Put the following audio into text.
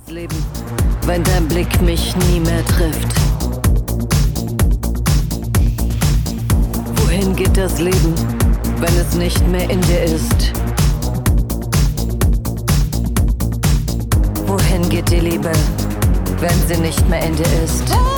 Leben, wenn dein Blick mich nie mehr trifft? Wohin geht das Leben, wenn es nicht mehr in dir ist? Wohin geht die Liebe, wenn sie nicht mehr in dir ist?